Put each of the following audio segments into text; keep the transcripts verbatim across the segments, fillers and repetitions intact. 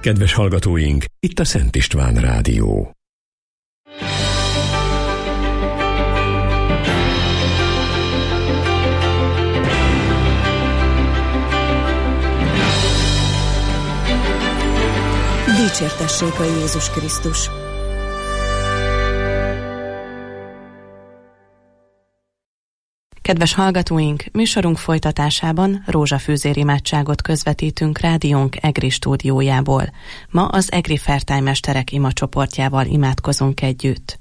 Kedves hallgatóink, itt a Szent István Rádió. Dicsértessék a Jézus Krisztus! Kedves hallgatóink, műsorunk folytatásában rózsafűzér imádságot közvetítünk rádiónk EGRI stúdiójából. Ma az EGRI Fairtime mesterek imacsoportjával imádkozunk együtt.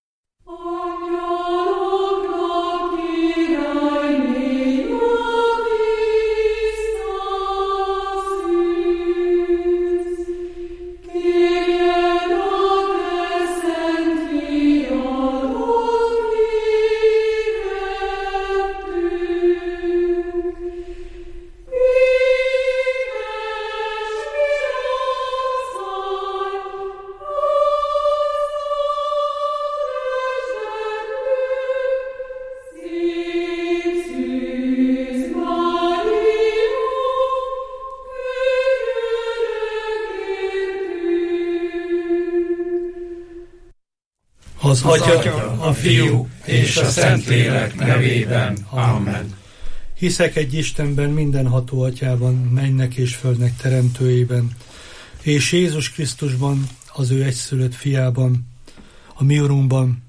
Az Atya, a Fiú és a Szentlélek nevében. Amen. Hiszek egy Istenben, mindenható Atyában, mennek és földnek teremtőjében, és Jézus Krisztusban, az ő egyszülött fiában, a mi Urunkban,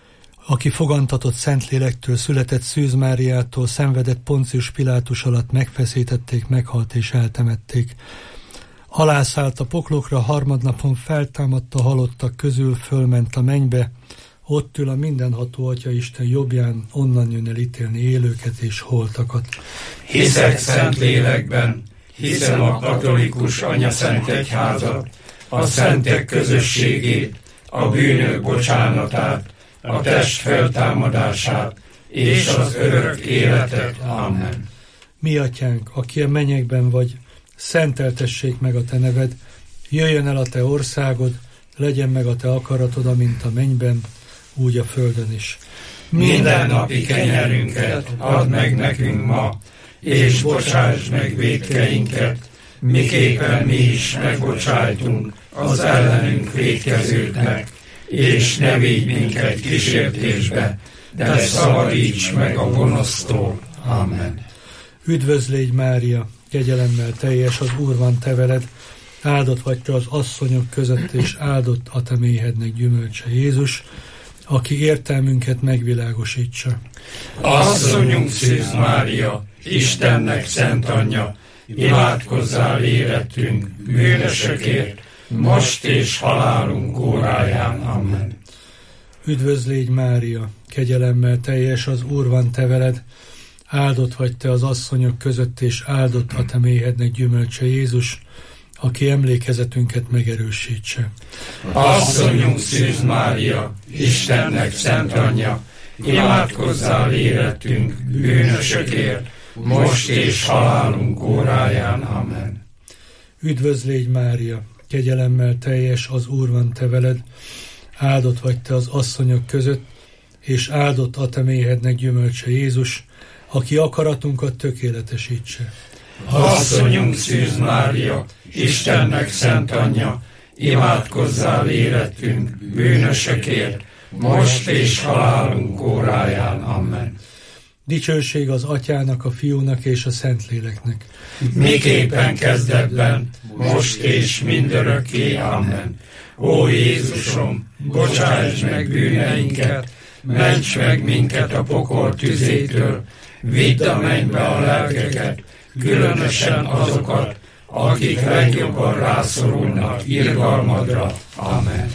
aki fogantatott Szentlélektől, született Szűz Máriától, szenvedett Poncius Pilátus alatt, megfeszítették, meghalt és eltemették. Alászállt a poklokra, harmadnapon feltámadt a halottak közül, fölment a mennybe, ott ül a mindenható Atya Isten jobbján, onnan jön el ítélni élőket és holtakat. Hiszek Szentlélekben, hiszem a katolikus anyaszent egyházat, a szentek közösségét, a bűnök bocsánatát, a test feltámadását és az örök életet. Amen. Mi Atyánk, aki a mennyekben vagy, szenteltessék meg a te neved, jöjjön el a te országod, legyen meg a te akaratod, amint a mennyben, úgy a földön is. Minden napi kenyerünket add meg nekünk ma, és bocsáss meg vétkeinket, miképpen mi is megbocsájtunk az ellenünk vétkezőknek, és ne vigy minket kísértésbe, de szabadíts meg a gonosztól. Amen. Üdvözlégy Mária, kegyelemmel teljes, az Úr van te veled, áldott vagy te az asszonyok között, és áldott a te méhednek gyümölcse Jézus, aki értelmünket megvilágosítsa. Asszonyunk Szűz Mária, Istennek szent anyja, imádkozzál érettünk, bűnösökért, most és halálunk óráján. Amen. Üdvözlégy Mária, kegyelemmel teljes, az Úr van te veled, áldott vagy te az asszonyok között, és áldott a te méhednek gyümölcse Jézus, aki emlékezetünket megerősítse. Asszonyunk Szűz Mária, Istennek szent anyja, imádkozzál érettünk, bűnösökért, most és halálunk óráján. Amen. Üdvözlégy Mária, kegyelemmel teljes, az Úr van te veled, áldott vagy te az asszonyok között, és áldott a te méhednek gyümölcse Jézus, aki akaratunkat tökéletesítse. Asszonyunk Szűz Mária, Istennek szent anyja, imádkozzál érettünk, bűnösökért, most és halálunk óráján. Amen. Dicsőség az Atyának, a Fiúnak és a Szentléleknek. Miképpen kezdetben, most és mindörökké. Amen. Ó Jézusom, bocsáss meg bűneinket, ments meg minket a pokol tüzétől, vidd a mennybe a lelkeket, különösen azokat, akik legjobban rászorulnak irgalmadra. Amen.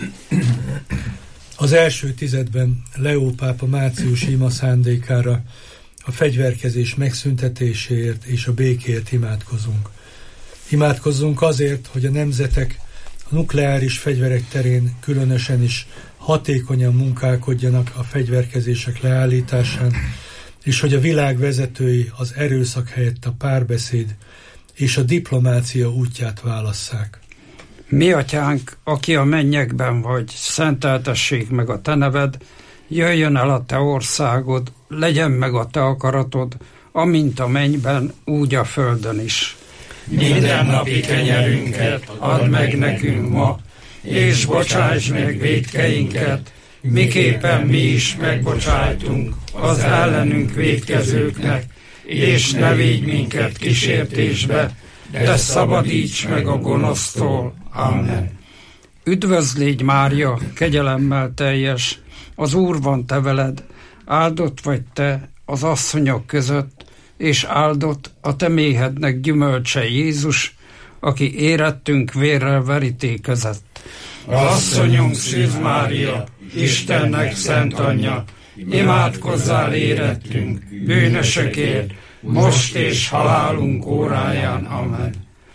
Az első tizedben Leó pápa márciusi ima szándékára, a fegyverkezés megszüntetéséért és a békéért imádkozunk. Imádkozzunk azért, hogy a nemzetek a nukleáris fegyverek terén különösen is hatékonyan munkálkodjanak a fegyverkezések leállításán, és hogy a világ vezetői az erőszak helyett a párbeszéd és a diplomácia útját válasszák. Mi Atyánk, aki a mennyekben vagy, szenteltessék meg a te neved, jöjjön el a te országod, legyen meg a te akaratod, amint a mennyben, úgy a földön is. mindennapi kenyerünket add meg nekünk ma, és bocsáss meg vétkeinket, miképpen mi is megbocsájtunk az ellenünk vétkezőknek, és ne védj minket kísértésbe, de szabadíts meg a gonosztól. Amen. Üdvözl légy, Mária, kegyelemmel teljes, az Úr van te veled, áldott vagy te az asszonyok között, és áldott a te méhednek gyümölcse Jézus, aki érettünk vérrel verítékezett. Asszonyunk Szűz Mária, Istennek szent anyja, imádkozzál érettünk, bűnösökért, most és halálunk óráján. Amen.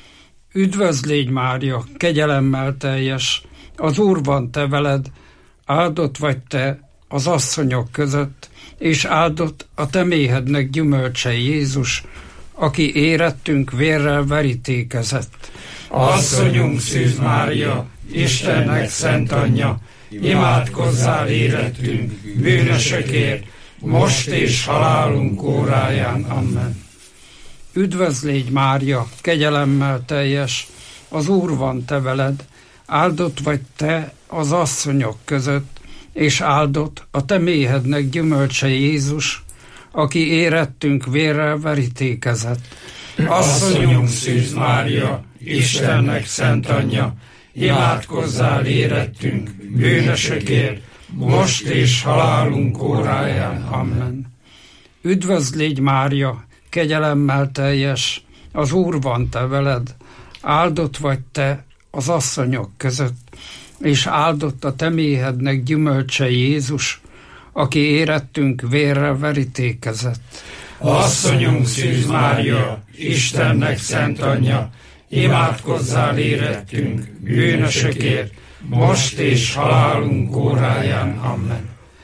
Üdvözl légy, Mária, kegyelemmel teljes, az Úr van te veled, áldott vagy te az asszonyok között, és áldott a te méhednek gyümölcse Jézus, aki érettünk vérrel verítékezett. Asszonyunk Szűz Mária, Istennek szent anyja, imádkozzál érettünk, bűnösökért, most és halálunk óráján. Amen. Üdvözl légy, Mária, kegyelemmel teljes, az Úr van te veled, áldott vagy te az asszonyok között, és áldott a te méhednek gyümölcse Jézus, aki érettünk vérrel verítékezett. Asszonyunk Szűz Mária, Istennek szent anyja, imádkozzál érettünk, bűnösökért, most és halálunk óráján. Amen. Üdvözl légy, Mária, kegyelemmel teljes, az Úr van te veled, áldott vagy te az asszonyok között, és áldott a te méhednek gyümölcse Jézus, aki érettünk vérrel verítékezett. Asszonyunk Szűz Mária, Istennek szent anyja, imádkozzál érettünk, bűnösökért, most és halálunk óráján. Amen.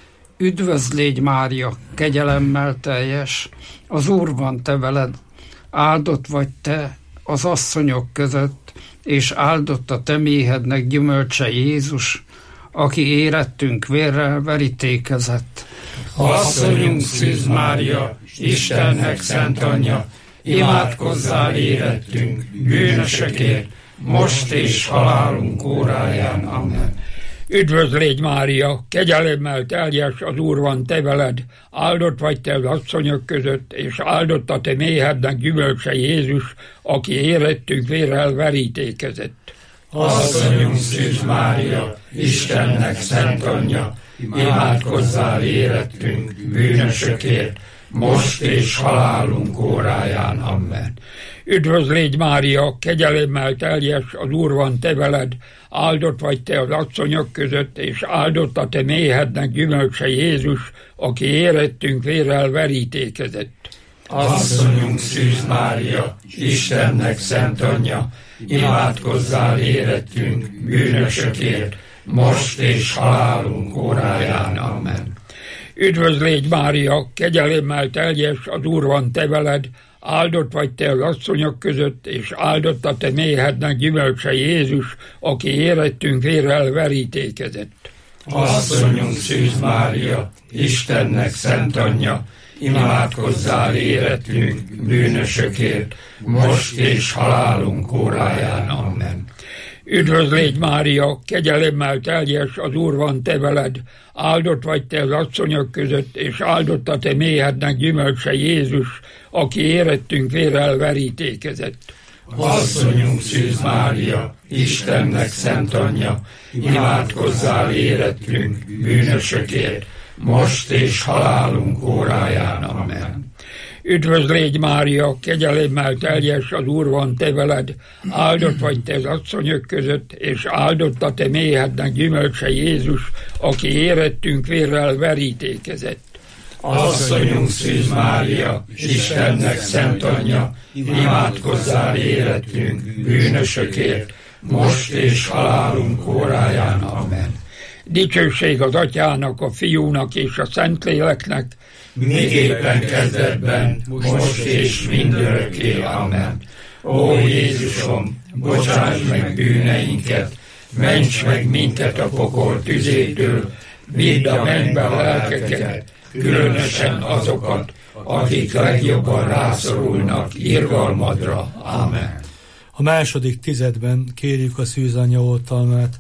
Üdvözl légy, Mária, kegyelemmel teljes, az Úr van te veled, áldott vagy te az asszonyok között, és áldott a te méhednek gyümölcse Jézus, aki érettünk vérrel verítékezett. Asszonyunk Szűz Mária, Istennek szent anyja, imádkozzál érettünk, bűnösökért, most és halálunk óráján. Amen. Üdvözl légy, Mária, kegyelemmel teljes, az Úr van te veled, áldott vagy te az asszonyok között, és áldott a te méhednek gyümölcse Jézus, aki érettünk vérrel verítékezett. Asszonyunk Szűz Mária, Istennek szent anyja, imádkozzál érettünk, bűnösökért, most és halálunk óráján. Amen. Üdvözl légy, Mária, kegyelemmel teljes, az Úr van te veled, áldott vagy te az asszonyok között, és áldott a te méhednek gyümölcse Jézus, aki érettünk vérrel verítékezett. Asszonyunk Szűz Mária, Istennek szent anyja, imádkozzál érettünk, bűnösökért, most és halálunk óráján. Amen. Üdvözl légy, Mária, kegyelemmel teljes, az Úr van te veled, áldott vagy te az asszonyok között, és áldott a te méhednek gyümölcse Jézus, aki érettünk vérrel verítékezett. Asszonyunk Szűz Mária, Istennek szent anyja, imádkozzál érettünk, bűnösökért, most és halálunk óráján. Amen. Üdvözl légy, Mária, kegyelemmel teljes, az Úr van te veled, áldott vagy te az asszonyok között, és áldott a te méhednek gyümölcse Jézus, aki érettünk vérrel verítékezett. Asszonyunk Szűz Mária, Istennek szent anyja, imádkozzál érettünk, bűnösökért, most és halálunk óráján. Amen. Üdvözl légy, Mária, kegyelemmel teljes, az Úr van te veled, áldott vagy te az asszonyok között, és áldott a te méhednek gyümölcse Jézus, aki érettünk vérrel verítékezett. Asszonyunk Szűz Mária, Istennek szent anyja, imádkozzál érettünk, bűnösökért, most és halálunk óráján. Amen. Dicsőség az Atyának, a Fiúnak és a Szentléleknek, miképpen kezdetben, most és mindörökké. Amen. Ó Jézusom, bocsáss meg bűneinket, ments meg minket a pokol tüzétől, vidd a mennybe a lelkeket, különösen azokat, akik legjobban rászorulnak irgalmadra. Amen. A második tizedben kérjük a szűzanyja oltalmát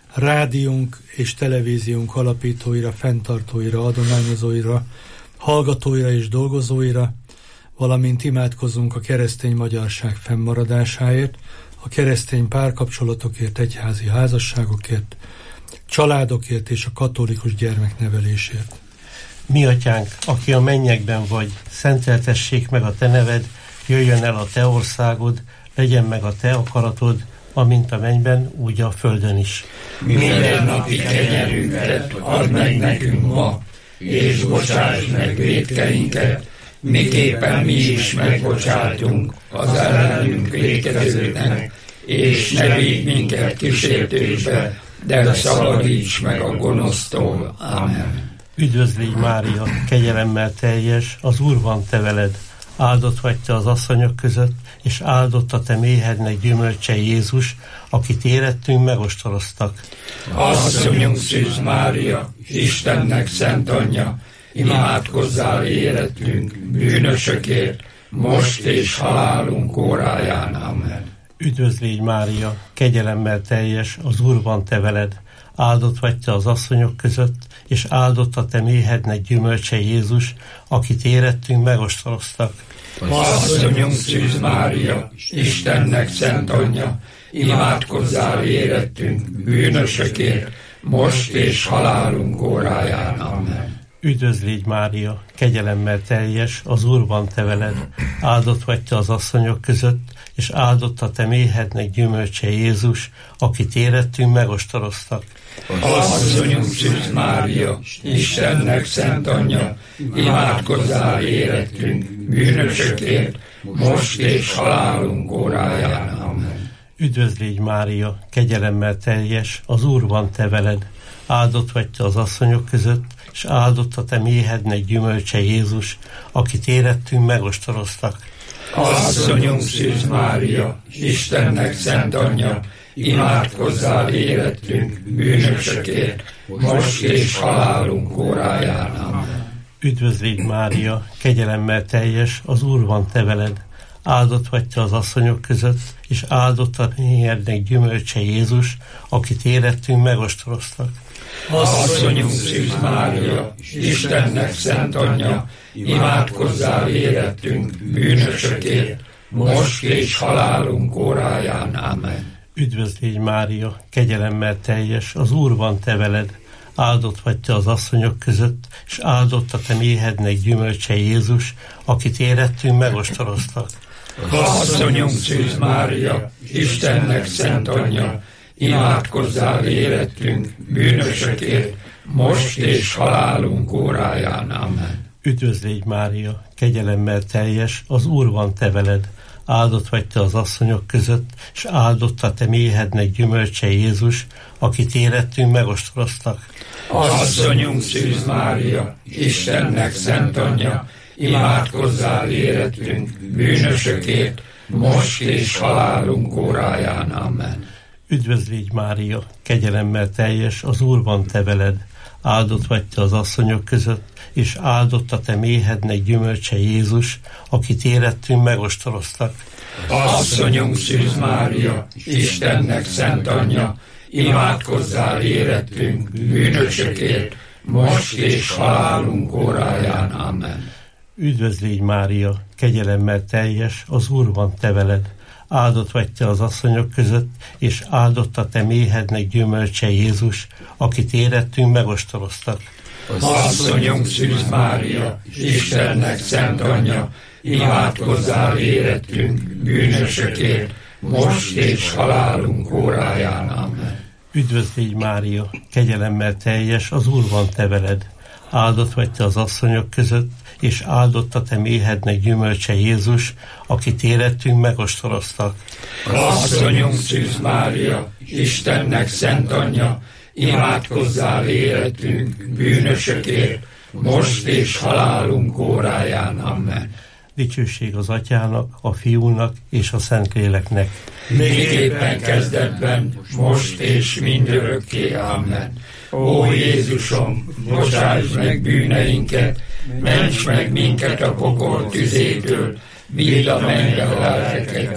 rádiónk és televíziónk alapítóira, fenntartóira, adományozóira, hallgatóira és dolgozóira, valamint imádkozunk a keresztény magyarság fennmaradásáért, a keresztény párkapcsolatokért, egyházi házasságokért, családokért és a katolikus gyermeknevelésért. Mi atyánk, aki a mennyekben vagy, szenteltessék meg a te neved, jöjjön el a te országod, legyen meg a te akaratod, amint a mennyben, úgy a földön is. Minden napi kenyerünket add meg nekünk ma, és bocsáss meg vétkeinket, miképpen mi is megbocsátunk az ellenünk vétkezőknek, és ne vigy minket kísértésbe, de szabadíts meg a gonosztól. Amen. Üdvözlégy Mária, kegyelemmel teljes, az Úr van te veled, áldott vagy te az asszonyok között, és áldott a te méhednek gyümölcse Jézus, akit érettünk megostoroztak. Asszonyunk Szűz Mária, Istennek szent anyja, imádkozzál érettünk, bűnösökért, most és halálunk óráján. Amen. Üdvözlégy Mária, kegyelemmel teljes, az Úr van te veled, áldott vagy te az asszonyok között, és áldott a te méhednek gyümölcse Jézus, akit érettünk megostoroztak. Asszonyunk Szűz Mária, Istennek szent anyja, imádkozzál érettünk, bűnösökért, most és halálunk óráján. Amen. Üdvözlégy Mária, kegyelemmel teljes, az Úr van te veled, áldott vagy te az asszonyok között, és áldott a te méhednek gyümölcse Jézus, akit érettünk megostoroztak. Asszonyunk Szűz Mária, Istennek szent anyja, imádkozzál érettünk, bűnösökért, most és halálunk óráján. Amen. Üdvözlégy Mária, kegyelemmel teljes, az Úr van te veled, áldott vagy te az asszonyok között, és áldott a te méhednek gyümölcse Jézus, akit érettünk megostoroztak. Asszonyunk Szűz Mária, Istennek szent anyja, imádkozzál érettünk, bűnösökért, most és halálunk óráján. Amen. Üdvözlégy Mária, kegyelemmel teljes, az Úr van te veled, áldott vagy te az asszonyok között, és áldott a méhednek gyümölcse Jézus, akit érettünk megostoroztak. Asszonyunk Szűz Mária, Istennek szent anyja, imádkozzál érettünk, bűnösökért, most és halálunk óráján. Amen. Üdvözlégy Mária, kegyelemmel teljes, az Úr van te veled, áldott vagy te az asszonyok között, és áldott a te méhednek gyümölcse Jézus, akit érettünk megostoroztak. Asszonyunk Szűz Mária, Istennek szent anyja, imádkozzál érettünk, bűnösökért, most és halálunk óráján. Amen. Üdvözlégy Mária, kegyelemmel teljes, az Úr van te veled, áldott vagy te az asszonyok között, és áldott a te méhednek gyümölcse Jézus, akit érettünk megostoroztak. Asszonyunk Szűz Mária, Istennek szent anyja, imádkozzál érettünk, bűnösökért, most és halálunk óráján. Amen. Üdvözlégy Mária, kegyelemmel teljes, az Úr van te veled, áldott vagy te az asszonyok között, és áldott a te méhednek gyümölcse Jézus, akit érettünk megostoroztak. Asszonyunk Szűz Mária, Istennek szent anyja, imádkozzál érettünk, bűnösökért, most és halálunk óráján. Amen. Üdvözlégy Mária, kegyelemmel teljes, az Úr van te veled, áldott vagy te az asszonyok között, és áldott a te méhednek gyümölcse Jézus, akit érettünk megostoroztak. Asszonyunk Szűz Mária, Istennek szent anyja, imádkozzál érettünk, bűnösökért, most és halálunk óráján. Amen. Üdvözlégy Mária, kegyelemmel teljes, az Úr van te veled, áldott vagy te az asszonyok között, és áldott a te méhednek gyümölcse Jézus, akit érettünk megostoroztak. Asszonyunk Szűz Mária, Istennek szent anyja, imádkozzál érettünk, bűnösökért, most és halálunk óráján. Amen. Dicsőség az Atyának, a Fiúnak és a Szentléleknek. Miképpen kezdetben, most és mindörökké. Amen. Ó Jézusom, bocsáss meg bűneinket, ments meg minket a pokol tüzétől, vidd a mennybe a lelkeket,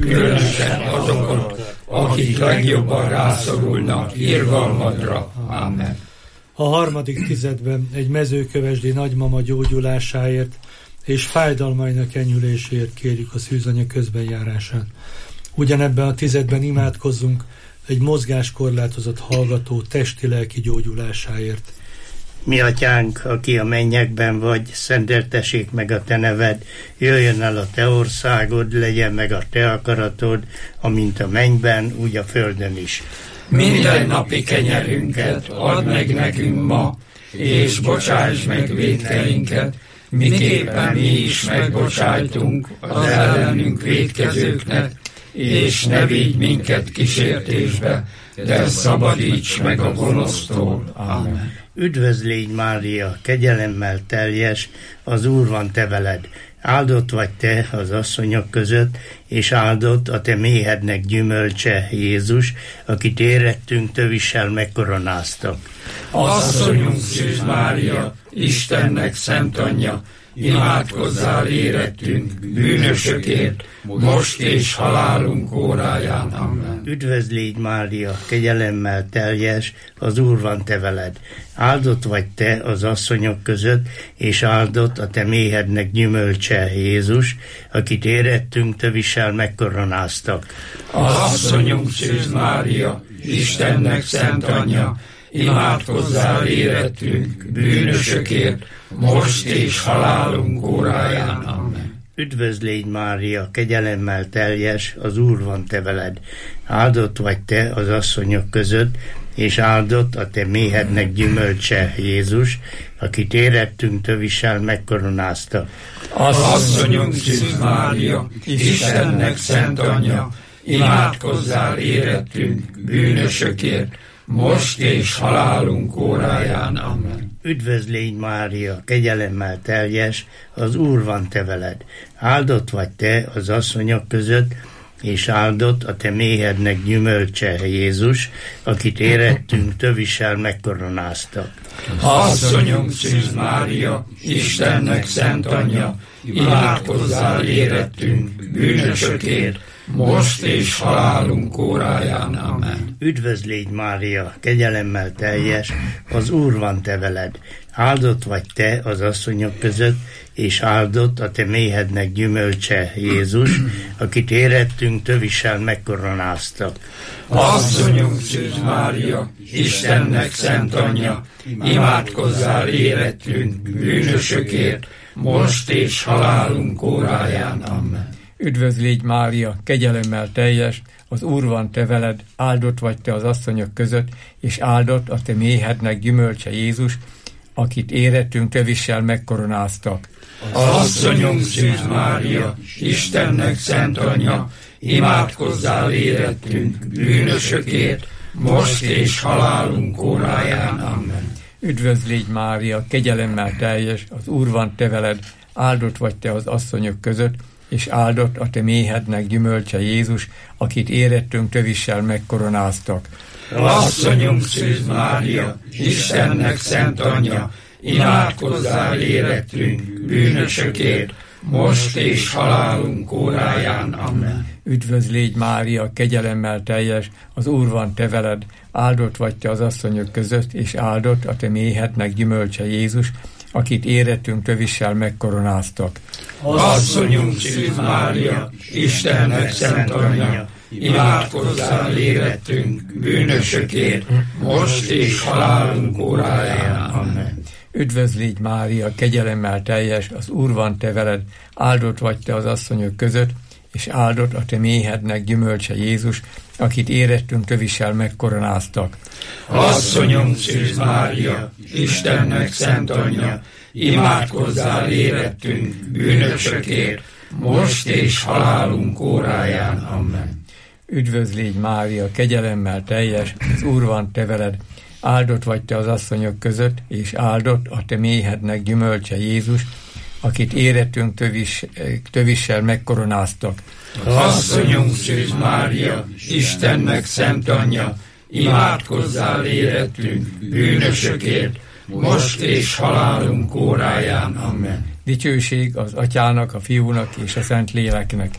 különösen azokat, akik legjobban rászorulnak irgalmadra. Amen. A harmadik tizedben egy mezőkövesdi nagymama gyógyulásáért és fájdalmainak enyhüléséért kérjük a szűzanya közbenjárását. Ugyanebben a tizedben imádkozzunk egy mozgáskorlátozott hallgató testi-lelki gyógyulásáért. Mi atyánk, aki a mennyekben vagy, szenteltessék meg a te neved, jöjjön el a te országod, legyen meg a te akaratod, amint a mennyben, úgy a földön is. Minden napi kenyerünket add meg nekünk ma, és bocsáss meg vétkeinket, miképpen mi is megbocsájtunk az ellenünk vétkezőknek, és ne vigy minket kísértésbe, de szabadíts meg a gonosztól. Amen. Üdvözlégy Mária, kegyelemmel teljes, az Úr van te veled. Áldott vagy te az asszonyok között, és áldott a te méhednek gyümölcse, Jézus, akit érettünk tövissel megkoronáztak. Asszonyunk Szűz Mária, Istennek szent anyja, imádkozzál érettünk, bűnösökért, most és halálunk óráján. Amen. Üdvözlégy Mária, kegyelemmel teljes, az Úr van te veled. Áldott vagy te az asszonyok között, és áldott a te méhednek gyümölcse, Jézus, akit érettünk tövissel megkoronáztak. Asszonyunk Szűz Mária, Istennek szent anyja, imádkozzál érettünk, bűnösökért, most és halálunk óráján. Amen. Üdvözlégy Mária, kegyelemmel teljes, az Úr van te veled. Áldott vagy te az asszonyok között, és áldott a te méhednek gyümölcse, Jézus, akit érettünk tövissel megkoronázta. Asszonyunk Szűz Mária, Istennek szent anyja, imádkozzál érettünk, bűnösökért, most és halálunk óráján. Amen. Üdvözlégy Mária, kegyelemmel teljes, az Úr van te veled. Áldott vagy te az asszonyok között, és áldott a te méhednek gyümölcse, Jézus, akit érettünk tövissel megkoronáztak. Asszonyunk Szűz Mária, Istennek szent anyja, imádkozzál érettünk, bűnösökért, most és halálunk óráján. Amen. Üdvözlégy Mária, kegyelemmel teljes, az Úr van te veled. Áldott vagy te az asszonyok között, és áldott a te méhednek gyümölcse, Jézus, akit érettünk tövissel megkoronáztak. Asszonyunk Szűz Mária, Istennek szent anyja, imádkozzál érettünk, bűnösökért, most és halálunk óráján. Amen. Üdvözlégy Mária, kegyelemmel teljes, az Úr van te veled, áldott vagy te az asszonyok között, és áldott a te méhednek gyümölcse, Jézus, akit érettünk tövissel megkoronáztak. Asszonyunk Szűz Mária, Istennek szent anyja, imádkozzál érettünk, bűnösökért, most és halálunk óráján. Amen. Üdvözlégy Mária, kegyelemmel teljes, az Úr van te veled, áldott vagy te az asszonyok között, és áldott a te méhednek gyümölcse, Jézus, akit érettünk tövissel megkoronáztak. Asszonyunk Szűz Mária, Istennek szent anyja, imádkozzál érettünk, bűnösökért, most és halálunk óráján. Amen. Üdvözlégy Mária, kegyelemmel teljes, az Úr van te veled, áldott vagy te az asszonyok között, és áldott a te méhednek gyümölcse, Jézus, akit érettünk tövissel megkoronáztak. Asszonyunk Szűz Mária, Istennek szent anyja, imádkozzál érettünk, bűnösökért, most és halálunk óráján. Amen. Üdvözlégy Mária, kegyelemmel teljes, az Úr van te veled, áldott vagy te az asszonyok között, és áldott a te méhednek gyümölcse, Jézus, akit érettünk tövissel megkoronáztak. Asszonyunk Szűz Mária, Istennek szent anyja, imádkozzál érettünk, bűnösökért, most és halálunk óráján. Amen. Üdvözlégy Mária, kegyelemmel teljes, az Úr van te veled, áldott vagy te az asszonyok között, és áldott a te méhednek gyümölcse, Jézus, akit érettünk tövis, tövissel megkoronáztak. Asszonyunk Szűz Mária, Istennek szent anyja, imádkozzál érettünk, bűnösökért, most és halálunk óráján. Amen. Dicsőség az Atyának, a Fiúnak és a Szentléleknek.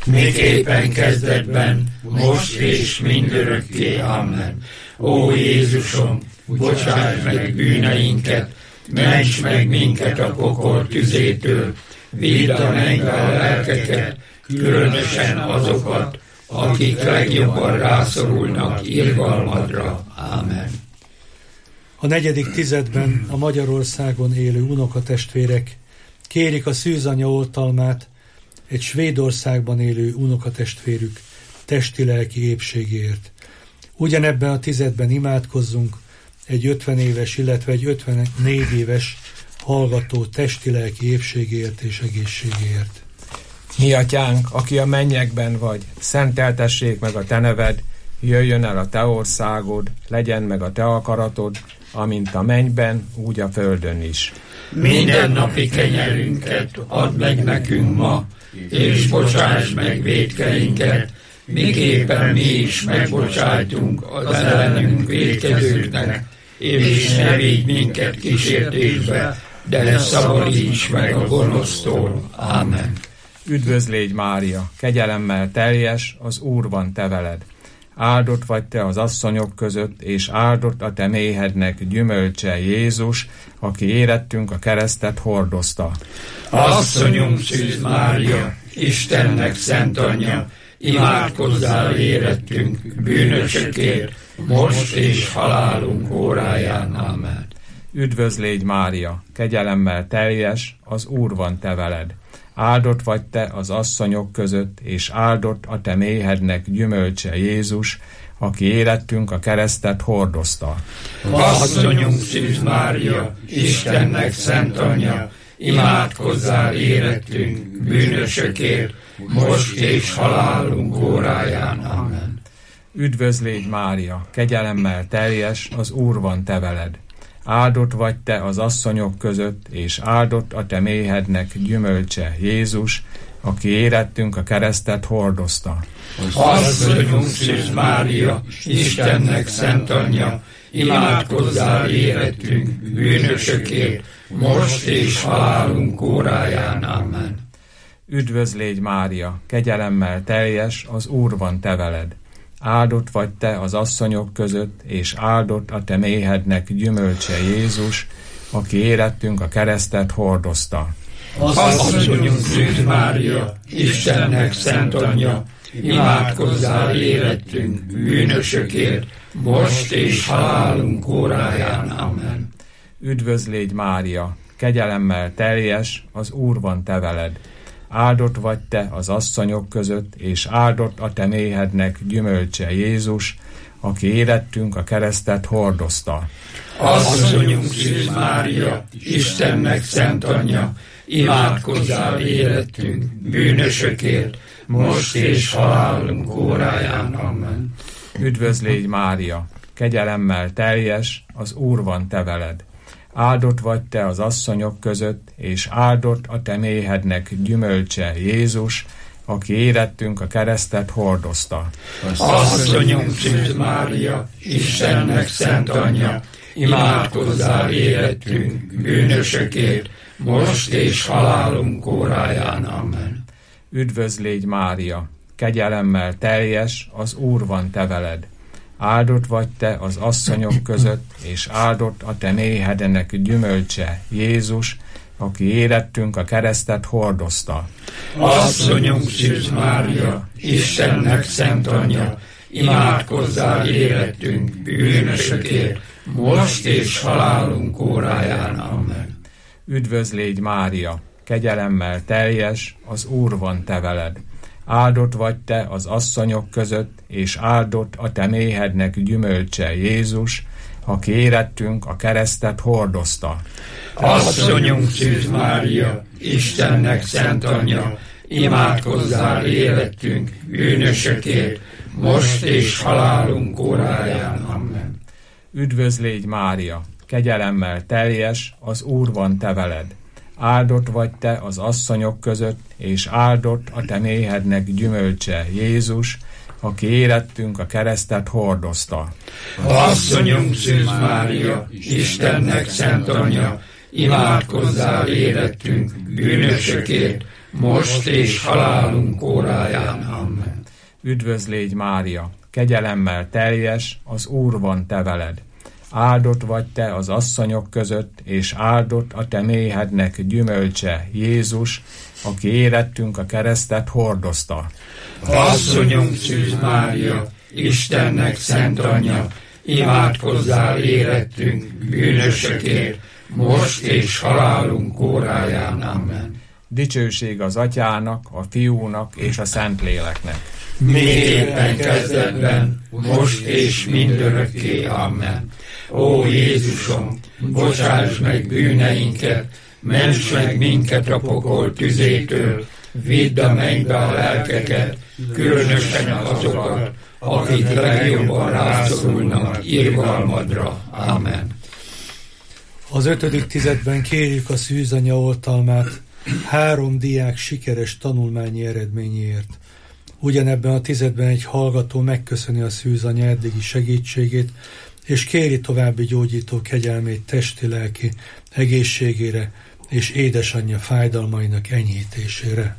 miképpen kezdetben, most és mindörökké. Amen. Ó Jézusom, bocsáss meg bűneinket, ments meg minket a pokol tüzétől, vidd a mennybe a lelkeket, különösen azokat, akik legjobban rászorulnak irgalmadra. Amen. A negyedik tizedben a Magyarországon élő unokatestvérek kérik a szűzanya oltalmát egy Svédországban élő unokatestvérük testi-lelki épségéért. Ugyanebben a tizedben imádkozzunk egy ötven éves, illetve egy ötvennégy éves hallgató testi-lelki épségéért és egészségéért. Mi atyánk, aki a mennyekben vagy, szenteltessék meg a te neved, jöjjön el a te országod, legyen meg a te akaratod, amint a mennyben, úgy a földön is. Minden napi kenyerünket add meg nekünk ma, és bocsáss meg vétkeinket, miképpen mi is megbocsájtunk az ellenünk vétkezőknek, és ne vigy minket kísértésbe, de szabadíts meg a gonosztól. Amen. Üdvözlégy Mária, kegyelemmel teljes, az Úr van te veled. Áldott vagy te az asszonyok között, és áldott a te méhednek gyümölcse Jézus, aki érettünk a keresztet hordozta. Asszonyunk Szűz Mária, Istennek szent anyja, imádkozzál érettünk bűnösökért, most és halálunk óráján. Amen. Üdvözlégy Mária, kegyelemmel teljes, az Úr van te veled. Áldott vagy te az asszonyok között, és áldott a te méhednek gyümölcse Jézus, aki érettünk a keresztet hordozta. Asszonyunk Szűz Mária, Istennek szent anyja, imádkozzál érettünk bűnösökért, most és halálunk óráján. Amen. Üdvözlégy Mária, kegyelemmel teljes, az Úr van te veled. Áldott vagy te az asszonyok között, és áldott a te méhednek gyümölcse Jézus, aki érettünk a keresztet hordozta. Asszonyunk Szűz Mária, Istennek szent anyja, imádkozzál érettünk bűnösökért, most és halálunk óráján. Amen. Üdvözlégy Mária, kegyelemmel teljes, az Úr van te veled. Áldott vagy te az asszonyok között, és áldott a te méhednek gyümölcse Jézus, aki érettünk a keresztet hordozta. Asszonyunk Szűz Mária, Istennek szent anyja, imádkozzál érettünk bűnösökért, most és halálunk óráján. Amen. Üdvözlégy Mária, kegyelemmel teljes, az Úr van te veled. Áldott vagy te az asszonyok között, és áldott a te méhednek gyümölcse Jézus, aki érettünk a keresztet hordozta. Asszonyunk Szűz Mária, Istennek szent anyja, imádkozzál érettünk bűnösökért, most és halálunk óráján. Amen. Üdvözlégy Mária, kegyelemmel teljes, az Úr van te veled. Áldott vagy te az asszonyok között, és áldott a te méhednek gyümölcse Jézus, aki érettünk a keresztet hordozta. Asszonyunk Szűz Mária, Istennek szent anyja, imádkozzál érettünk bűnösökért, most és halálunk óráján. Amen. Üdvözlégy Mária, kegyelemmel teljes, az Úr van te veled. Áldott vagy te az asszonyok között, és áldott a te méhednek gyümölcse Jézus, aki érettünk a keresztet hordozta. Asszonyunk Szűz Mária, Istennek szent anyja, imádkozzál érettünk bűnösökért, most és halálunk óráján. Amen. Üdvözlégy Mária, kegyelemmel teljes, az Úr van te veled. Áldott vagy te az asszonyok között, és áldott a te méhednek gyümölcse Jézus, aki érettünk a keresztet hordozta. Asszonyunk Szűz Mária, Istennek szent anyja, imádkozzál érettünk bűnösökért, most és halálunk óráján. Amen. Üdvözlégy Mária, kegyelemmel teljes, az Úr van te veled. Áldott vagy te az asszonyok között, és áldott a te méhednek gyümölcse Jézus, aki érettünk a keresztet hordozta. Asszonyunk Szűz Mária, Istennek szent anyja, imádkozzál érettünk bűnösökért, most és halálunk óráján. Amen. Üdvözl légy Mária, kegyelemmel teljes, az Úr van te veled. Áldott vagy te az asszonyok között, és áldott a te méhednek gyümölcse, Jézus, aki érettünk a keresztet hordozta. Asszonyunk Szűz Mária, Istennek szent anyja, imádkozzál érettünk bűnösökért, most és halálunk óráján. Amen. Dicsőség az Atyának, a Fiúnak és a Szentléleknek. Miképpen kezdetben, most és mindörökké. Amen. Ó Jézusom, bocsáss meg bűneinket, ments meg minket a pokol tüzétől, vidd a mennybe a lelkeket, különösen azokat, akik legjobban rászorulnak irgalmadra. Amen. Az ötödik tizedben kérjük a szűzanya oltalmát három diák sikeres tanulmányi eredményéért. Ugyanebben a tizedben egy hallgató megköszöni a szűzanya eddigi segítségét, és kéri további gyógyító kegyelmét testi-lelki egészségére és édesanyja fájdalmainak enyhítésére.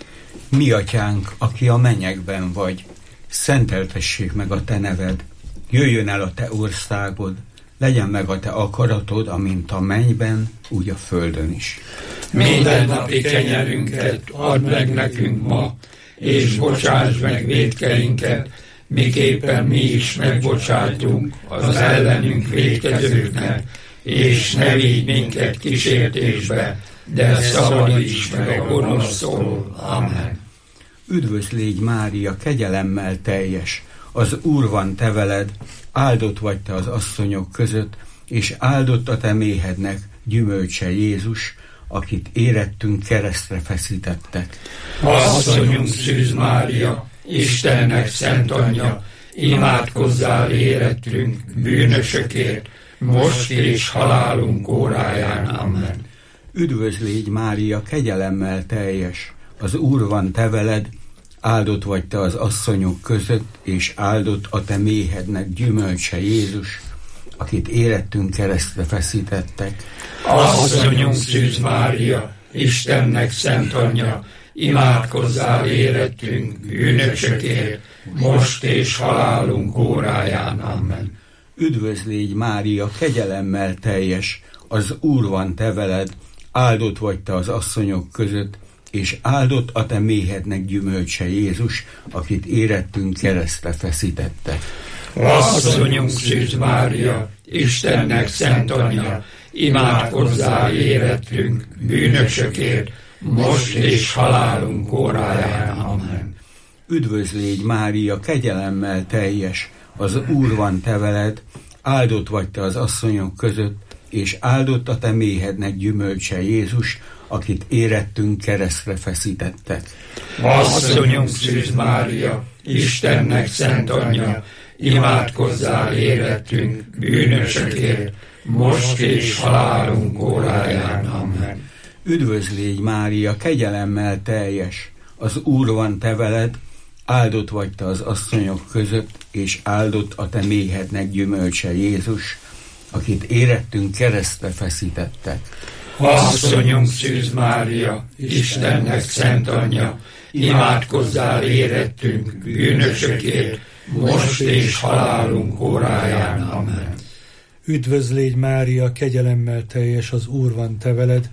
Mi atyánk, aki a mennyekben vagy, szenteltessék meg a te neved, jöjjön el a te országod, legyen meg a te akaratod, amint a mennyben, úgy a földön is. Minden napi kenyerünket add meg nekünk ma, és bocsáss meg vétkeinket, miképpen mi is megbocsátunk az ellenünk vétkezőknek, és ne vigy minket kísértésbe, de szabadíts meg a gonosztól. Amen. Üdvözl légy Mária, kegyelemmel teljes, az Úr van te veled, áldott vagy te az asszonyok között, és áldott a te méhednek gyümölcse, Jézus, akit érettünk keresztre feszítettek. Asszonyunk Szűz Mária, Istennek szent anyja, imádkozzál érettünk bűnösökért, most és halálunk óráján. Amen. Üdvözl légy Mária, kegyelemmel teljes, az Úr van te veled, áldott vagy te az asszonyok között, és áldott a te méhednek gyümölcse, Jézus, akit érettünk keresztre feszítettek. Asszonyunk Szűz Mária, Istennek szent anyja, imádkozzál érettünk bűnösökért, most és halálunk óráján. Amen. Üdvözl légy Mária, kegyelemmel teljes, az Úr van te veled, áldott vagy te az asszonyok között, és áldott a te méhednek gyümölcse, Jézus, akit érettünk keresztre feszítettek. Asszonyunk Szűz Mária, Istennek szent anyja, imádkozzál érettünk bűnösökért, most és halálunk óráján. Amen. Üdvözl légy Mária, kegyelemmel teljes, az Úr van te veled, áldott vagy te az asszonyok között, és áldott a te méhednek gyümölcse, Jézus, akit érettünk keresztre feszítettek. Asszonyunk Szűz Mária, Istennek szent anyja, imádkozzál érettünk bűnösökért, most és halálunk óráján. Amen. Üdvözl légy Mária, kegyelemmel teljes, az Úr van te veled, áldott vagy te az asszonyok között, és áldott a te méhednek gyümölcse, Jézus, akit érettünk keresztre feszítettek. Asszonyunk Szűz Mária, Istennek szent anyja, imádkozzál érettünk bűnösökért, most és halálunk óráján. Amen. Üdvözl légy Mária, kegyelemmel teljes, az Úr van te veled,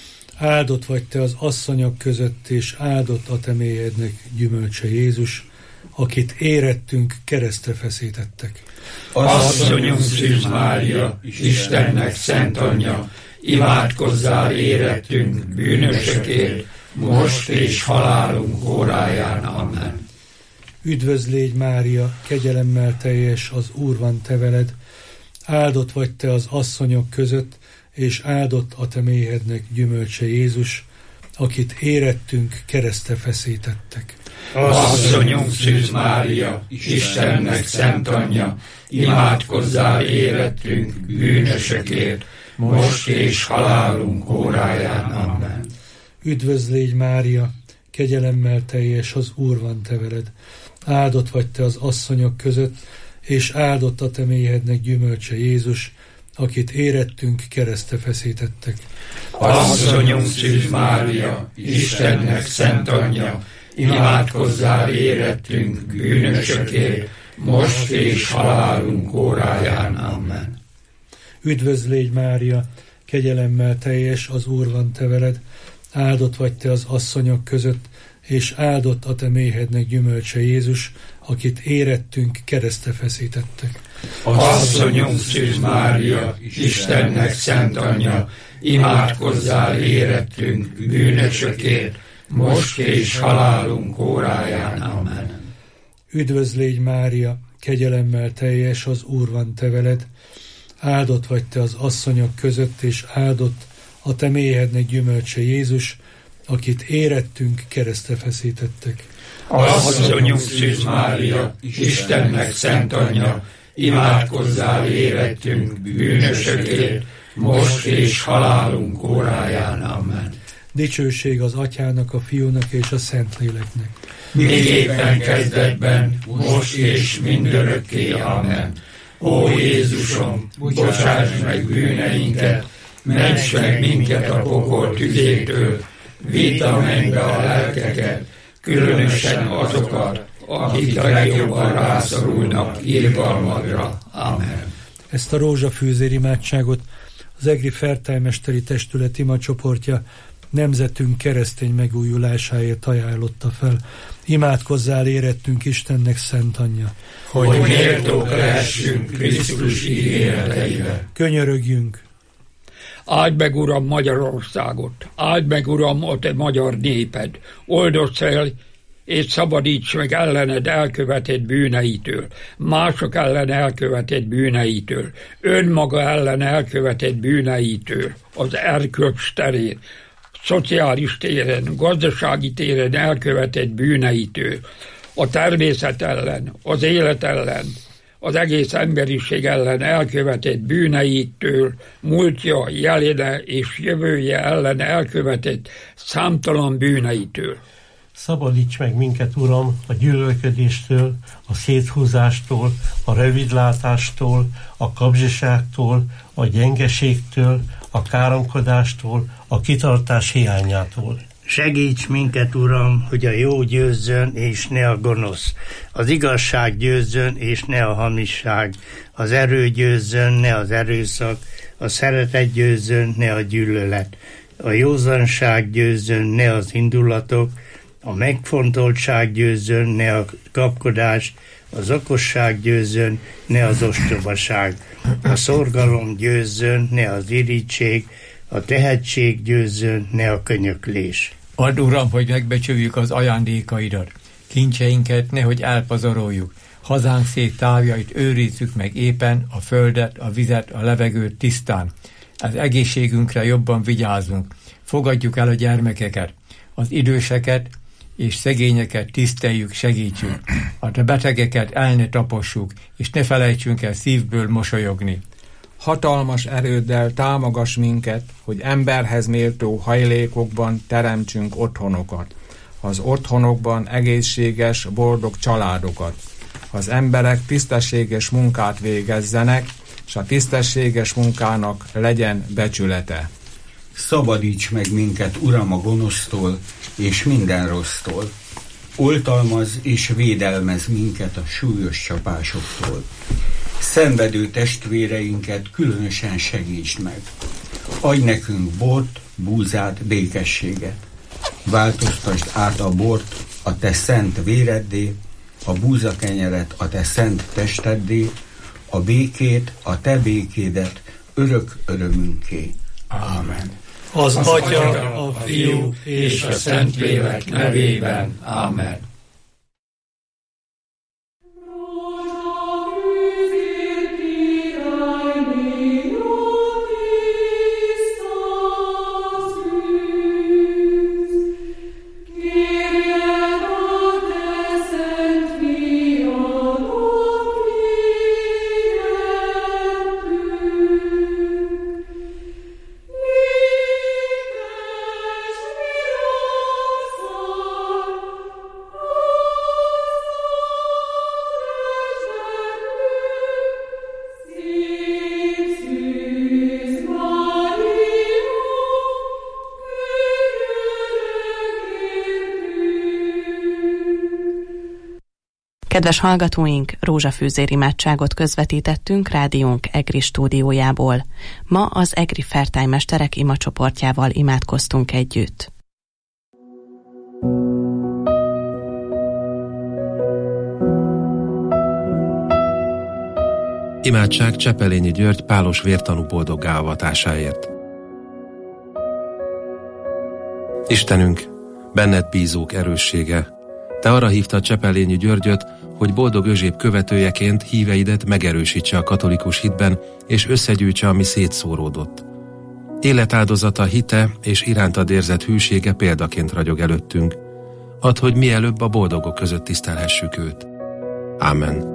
áldott vagy te az asszonyok között, és áldott a te méhednek gyümölcse, Jézus, akit érettünk keresztre feszítettek. Asszonyunk Szűz Mária, Istennek szent anyja, imádkozzál érettünk bűnösökért, most és halálunk óráján. Amen. Üdvözl légy Mária, kegyelemmel teljes, az Úr van te veled, áldott vagy te az asszonyok között, és áldott a te méhednek gyümölcse, Jézus, akit érettünk keresztre feszítettek. Asszonyunk Szűz Mária, Istennek szent anyja, imádkozzál érettünk bűnösökért, most és halálunk óráján. Amen. Üdvözl légy Mária, kegyelemmel teljes, az Úr van te veled, áldott vagy te az asszonyok között, és áldott a te méhednek gyümölcse, Jézus, akit érettünk, keresztre feszítettek. Asszonyunk Szűz Mária, Istennek szent anyja, imádkozzál érettünk, bűnösökért, most és halálunk óráján. Amen. Üdvözl légy, Mária, kegyelemmel teljes, az Úr van te veled, áldott vagy te az asszonyok között, és áldott a te méhednek gyümölcse Jézus, akit érettünk, keresztre feszítettek. Asszonyunk Szűz Mária, Istennek szent anyja, imádkozzál érettünk, bűnösökért, most és halálunk óráján. Amen. Üdvözl légy, Mária, kegyelemmel teljes, az Úr van te veled, áldott vagy te az asszonyok között, és áldott a te méhednek gyümölcse Jézus, akit érettünk, keresztre feszítettek. Asszonyunk Szűz Mária, Istennek szent anyja, imádkozzál érettünk, bűnösökért, most és halálunk óráján. Amen. Dicsőség az Atyának, a Fiúnak és a Szentléleknek. Miképpen kezdetben, most és mindörökké. Amen. Ó Jézusom, bocsáss meg bűneinket, ments meg minket a pokol tüzétől, vidd a mennybe a lelkeket, különösen azokat, akik a legjobban rászorulnak irgalmadra. Amen. Ezt a rózsafűzér imádságot az Egri Fertájmesteri Testület imacsoportja nemzetünk keresztény megújulásáért ajánlotta fel. Imádkozzál érettünk, Istennek szent anyja, hogy méltók lehessünk Krisztus ígéreteivel. Könyörögjünk! Áld meg, Uram, Magyarországot! Áld meg, Uram, a te magyar néped! Oldozz el, és szabadíts meg ellened elkövetett bűneitől, mások ellen elkövetett bűneitől, önmaga ellen elkövetett bűneitől, az erkölcs terén, szociális téren, gazdasági téren elkövetett bűneitől, a természet ellen, az élet ellen, az egész emberiség ellen elkövetett bűneitől, múltja, jelene és jövője ellen elkövetett számtalan bűneitől. Szabadíts meg minket, Uram, a gyűlölködéstől, a széthúzástól, a rövidlátástól, a kapzsiságtól, a gyengeségtől, a káromkodástól, a kitartás hiányától. Segíts minket, Uram, hogy a jó győzzön, és ne a gonosz. Az igazság győzzön, és ne a hamisság. Az erő győzzön, ne az erőszak. A szeretet győzzön, ne a gyűlölet. A józanság győzzön, ne az indulatok. A megfontoltság győzzön, ne a kapkodás. Az okosság győzzön, ne az ostobaság. A szorgalom győzzön, ne az irigység. A tehetség győzzön, ne a könyöklés. Add, Uram, hogy megbecsüljük az ajándékaidat. Kincseinket nehogy elpazaroljuk. Hazánk szép távjait őrizzük meg éppen, a földet, a vizet, a levegőt tisztán. Az egészségünkre jobban vigyázzunk. Fogadjuk el a gyermekeket, az időseket és szegényeket tiszteljük, segítsünk. A betegeket el ne tapossuk, és ne felejtsünk el szívből mosolyogni. Hatalmas erőddel támogass minket, hogy emberhez méltó hajlékokban teremtsünk otthonokat. Az otthonokban egészséges, boldog családokat. Az emberek tisztességes munkát végezzenek, és a tisztességes munkának legyen becsülete. Szabadíts meg minket, Uram, a gonosztól és minden rossztól. Oltalmaz és védelmez minket a súlyos csapásoktól. Szenvedő testvéreinket különösen segítsd meg. Adj nekünk bort, búzát, békességet. Változtasd át a bort a te szent véreddé, a búzakenyeret a te szent testeddé, a békét, a te békédet örök örömünké. Amen. Az, az Atya, a Fiú és a Szentlélek nevében. Amen. Kedves hallgatóink, rózsafűzér imádságot közvetítettünk rádiónk EGRI stúdiójából. Ma az EGRI fertálymesterek imacsoportjával imádkoztunk együtt. Imádság Csepelényi György pálos vértanú boldoggá avatásáért. Istenünk, benned bízók erőssége, te arra hívtad Csepelényi Györgyöt, hogy boldog Özséb követőjeként híveidet megerősítse a katolikus hitben, és összegyűjtse, ami szétszóródott. Életáldozata, hite és irántad érzett hűsége példaként ragyog előttünk. Add, hogy mielőbb a boldogok között tisztelhessük őt. Ámen.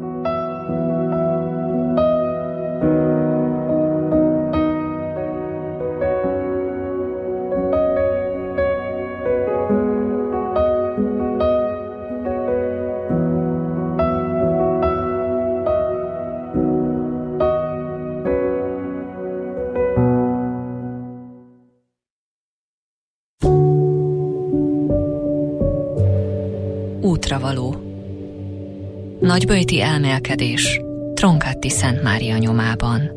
Útravaló. Nagyböjti elmélkedés Tronkáti Szent Mária nyomában.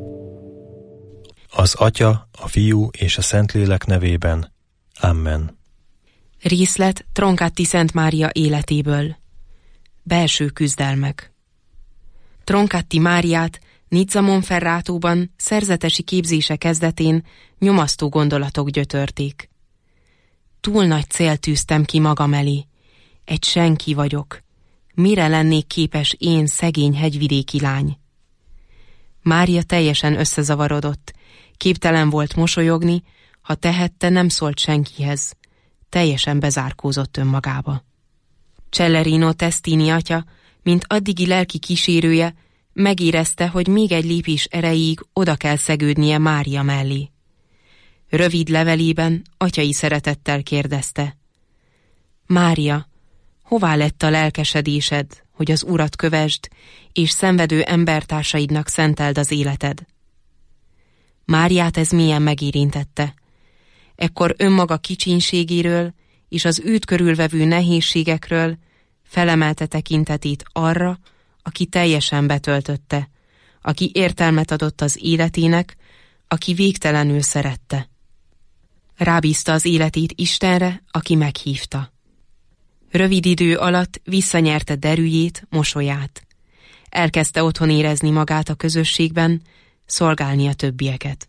Az Atya, a Fiú és a Szentlélek nevében. Amen. Részlet Tronkáti Szent Mária életéből. Belső küzdelmek. Tronkáti Máriát Nizza Monferratóban szerzetesi képzése kezdetén nyomasztó gondolatok gyötörték. Túl nagy célt tűztem ki magam elé. Egy senki vagyok. Mire lennék képes én, szegény hegyvidéki lány? Mária teljesen összezavarodott. Képtelen volt mosolyogni, ha tehette, nem szólt senkihez. Teljesen bezárkózott önmagába. Celerino Testini atya, mint addigi lelki kísérője, megérezte, hogy még egy lépés erejéig oda kell szegődnie Mária mellé. Rövid levelében atyai szeretettel kérdezte: Mária, hová lett a lelkesedésed, hogy az Urat kövesd, és szenvedő embertársaidnak szenteld az életed? Máriát ez mélyen megérintette. Ekkor önmaga kicsinségéről és az őt körülvevő nehézségekről felemelte tekintetét arra, aki teljesen betöltötte, aki értelmet adott az életének, aki végtelenül szerette. Rábízta az életét Istenre, aki meghívta. Rövid idő alatt visszanyerte derűjét, mosolyát. Elkezdte otthon érezni magát a közösségben, szolgálni a többieket.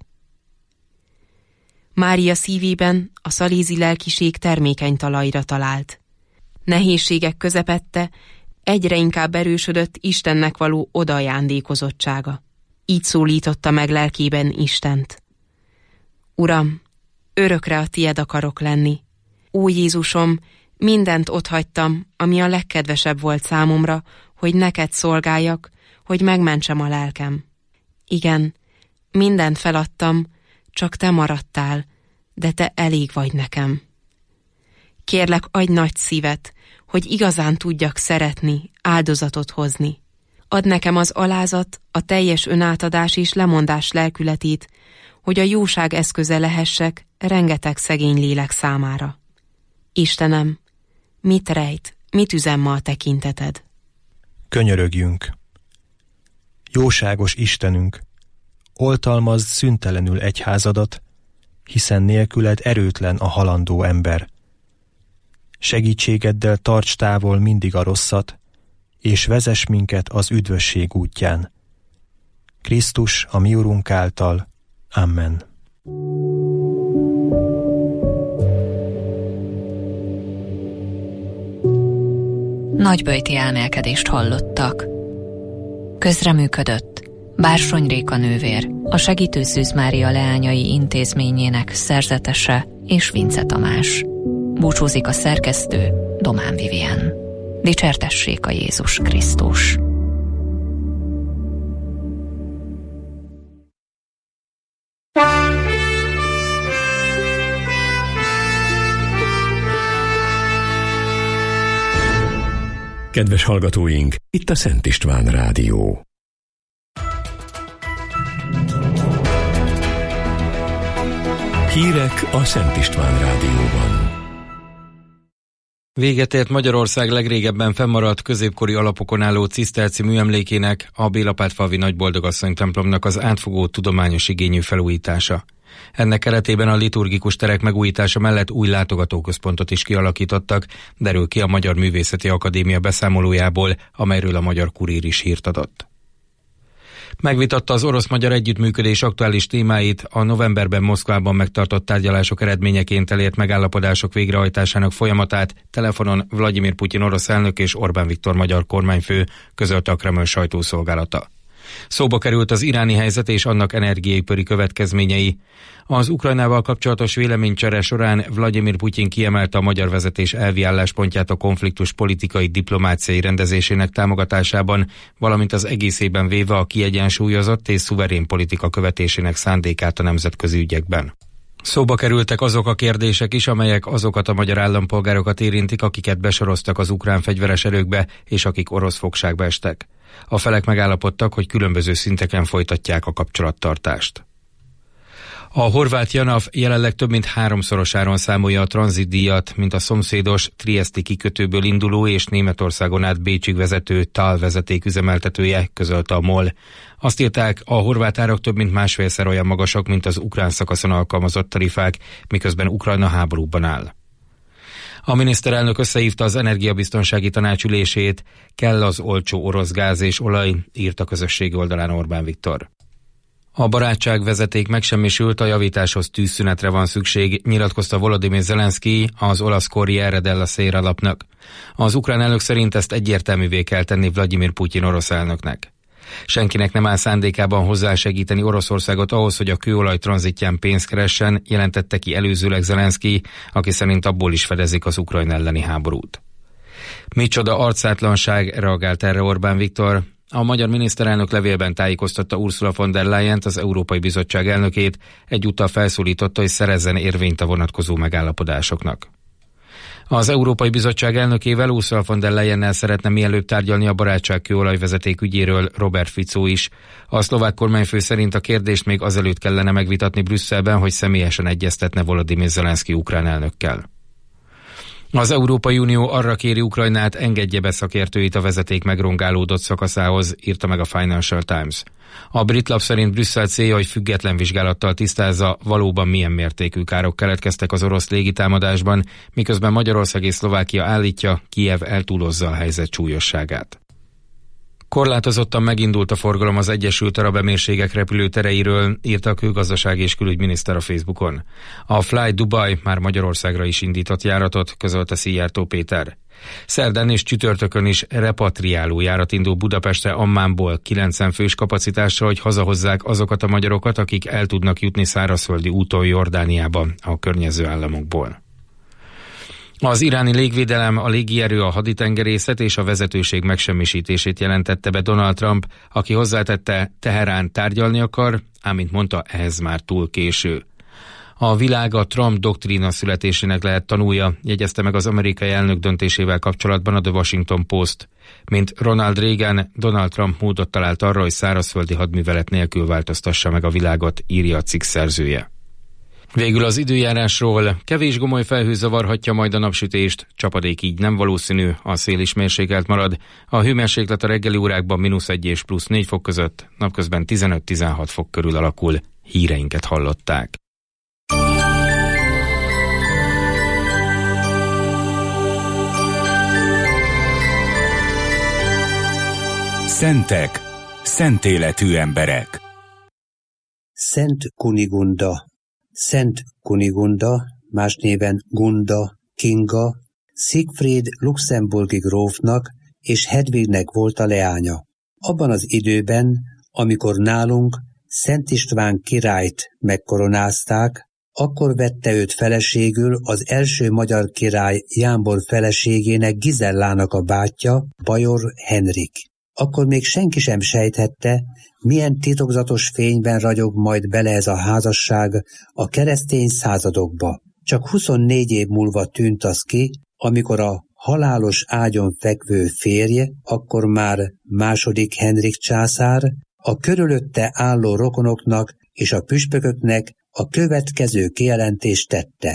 Mária szívében a szalézi lelkiség termékeny talajra talált. Nehézségek közepette egyre inkább erősödött Istennek való odaajándékozottsága. Így szólította meg lelkében Istent: Uram, örökre a tied akarok lenni. Ó Jézusom, mindent otthagytam, ami a legkedvesebb volt számomra, hogy neked szolgáljak, hogy megmentsem a lelkem. Igen, mindent feladtam, csak te maradtál, de te elég vagy nekem. Kérlek, adj nagy szívet, hogy igazán tudjak szeretni, áldozatot hozni. Add nekem az alázat, a teljes önátadás és lemondás lelkületét, hogy a jóság eszköze lehessek rengeteg szegény lélek számára. Istenem, mit rejt, mit üzen ma a tekinteted? Könyörögjünk! Jóságos Istenünk, oltalmazd szüntelenül egyházadat, hiszen nélküled erőtlen a halandó ember. Segítségeddel tarts távol mindig a rosszat, és vezess minket az üdvösség útján. Krisztus, a mi Urunk által. Amen. Nagyböjti elmélkedést hallottak. Közreműködött Bársony Réka nővér, a Segítő Szűz Mária leányai intézményének szerzetese, és Vince Tamás. Búcsúzik a szerkesztő, Domán Vivien. Dicsértessék a Jézus Krisztus! Kedves hallgatóink, itt a Szent István Rádió. Hírek a Szent István Rádióban. Véget ért Magyarország legrégebben fennmaradt középkori alapokon álló ciszterci műemlékének, a Bélapátfalvi Nagyboldogasszony templomnak az átfogó tudományos igényű felújítása. Ennek keretében a liturgikus terek megújítása mellett új látogatóközpontot is kialakítottak, derül ki a Magyar Művészeti Akadémia beszámolójából, amelyről a Magyar Kurír is hírt adott. Megvitatta az orosz-magyar együttműködés aktuális témáit, a novemberben Moszkvában megtartott tárgyalások eredményeként elért megállapodások végrehajtásának folyamatát telefonon Vladimir Putyin orosz elnök és Orbán Viktor magyar kormányfő, közölte a Kreml sajtószolgálata. Szóba került az iráni helyzet és annak energiaipari következményei. Az Ukrajnával kapcsolatos véleménycsere során Vladimir Putyin kiemelte a magyar vezetés elvi álláspontját a konfliktus politikai diplomáciai rendezésének támogatásában, valamint az egészében véve a kiegyensúlyozott és szuverén politika követésének szándékát a nemzetközi ügyekben. Szóba kerültek azok a kérdések is, amelyek azokat a magyar állampolgárokat érintik, akiket besoroztak az ukrán fegyveres erőkbe, és akik orosz fogságba estek. A felek megállapodtak, hogy különböző szinteken folytatják a kapcsolattartást. A horvát JANAF jelenleg több mint háromszorosáron számolja a tranzitdíjat, mint a szomszédos Trieszti kikötőből induló és Németországon át Bécsig vezető TAL vezeték üzemeltetője, közölte a MOL. Azt írták, a horvát árak több mint másfélszer olyan magasak, mint az ukrán szakaszon alkalmazott tarifák, miközben Ukrajna háborúban áll. A miniszterelnök összehívta az energiabiztonsági tanács ülését, kell az olcsó orosz gáz és olaj, írt a közösségi oldalán Orbán Viktor. A barátságvezeték megsemmisült, a javításhoz tűzszünetre van szükség, nyilatkozta Volodymyr Zelenszky az olasz Corriere della Sera lapnak. Az ukrán elnök szerint ezt egyértelművé kell tenni Vladimir Putyin orosz elnöknek. Senkinek nem áll szándékában hozzásegíteni Oroszországot ahhoz, hogy a kőolaj tranzitján pénzt keressen, jelentette ki előzőleg Zelenszky, aki szerint abból is fedezik az Ukrajna elleni háborút. Micsoda arcátlanság, reagált erre Orbán Viktor. A magyar miniszterelnök levélben tájékoztatta Ursula von der Leyent, az Európai Bizottság elnökét, egyúttal felszólította, hogy szerezzen érvényt a vonatkozó megállapodásoknak. Az Európai Bizottság elnökével, Ursula von der Leyennel szeretne mielőbb tárgyalni a barátság kőolajvezeték ügyéről Robert Fico is. A szlovák kormányfő szerint a kérdést még azelőtt kellene megvitatni Brüsszelben, hogy személyesen egyeztetne Volodymyr Zelenszky ukrán elnökkel. Az Európai Unió arra kéri Ukrajnát, engedje be szakértőit a vezeték megrongálódott szakaszához, írta meg a Financial Times. A brit lap szerint Brüsszel célja, hogy független vizsgálattal tisztázza, valóban milyen mértékű károk keletkeztek az orosz légitámadásban, miközben Magyarország és Szlovákia állítja, Kijev eltúlozza a helyzet súlyosságát. Korlátozottan megindult a forgalom az Egyesült Arab Emírségek repülőtereiről, írta a külgazdasági és külügyminiszter a Facebookon. A Fly Dubai már Magyarországra is indított járatot, közölte Szijjártó Péter. Szerdán és csütörtökön is repatriáló járat indul Budapestre Ammánból kilencven fős kapacitással, hogy hazahozzák azokat a magyarokat, akik el tudnak jutni szárazföldi úton Jordániába a környező államokból. Az iráni légvédelem, a légierő, a haditengerészet és a vezetőség megsemmisítését jelentette be Donald Trump, aki hozzátette, Teherán tárgyalni akar, ám mint mondta, ehhez már túl késő. A világ a Trump doktrína születésének lehet tanulja, jegyezte meg az amerikai elnök döntésével kapcsolatban a The Washington Post. Mint Ronald Reagan, Donald Trump módot talált arra, hogy szárazföldi hadművelet nélkül változtassa meg a világot, írja a cikk szerzője. Végül az időjárásról, kevés gomoly felhő zavarhatja majd a napsütést, csapadék így nem valószínű, a szél is mérsékelt marad, a hőmérséklet a reggeli órákban mínusz egy és plusz négy fok között, napközben tizenöt-tizenhat fok körül alakul, híreinket hallották. Szentek, szent életű emberek. Szent Kunigunda. Szent Kunigunda, más néven Gunda, Kinga, Siegfried luxemburgi grófnak és Hedvignek volt a leánya. Abban az időben, amikor nálunk Szent István királyt megkoronázták, akkor vette őt feleségül az első magyar király Jámbor feleségének, Gizellának a bátyja, Bajor Henrik. Akkor még senki sem sejthette, milyen titokzatos fényben ragyog majd bele ez a házasság a keresztény századokba. Csak huszonnégy év múlva tűnt az ki, amikor a halálos ágyon fekvő férje, akkor már második Henrik császár, a körülötte álló rokonoknak és a püspököknek a következő kijelentést tette.